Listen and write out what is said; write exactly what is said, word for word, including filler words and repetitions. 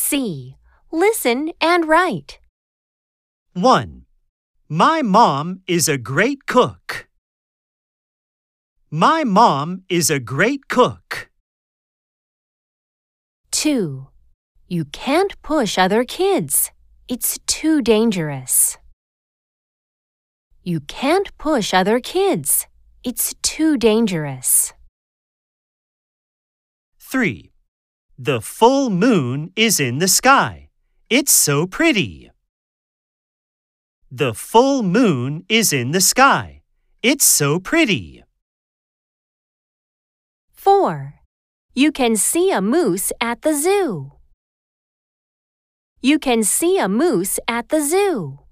C. Listen and write. one. My mom is a great cook. My mom is a great cook. two. You can't push other kids. It's too dangerous. You can't push other kids. It's too dangerous. three. The full moon is in the sky. It's so pretty. The full moon is in the sky. It's so pretty. four. You can see a moose at the zoo. You can see a moose at the zoo.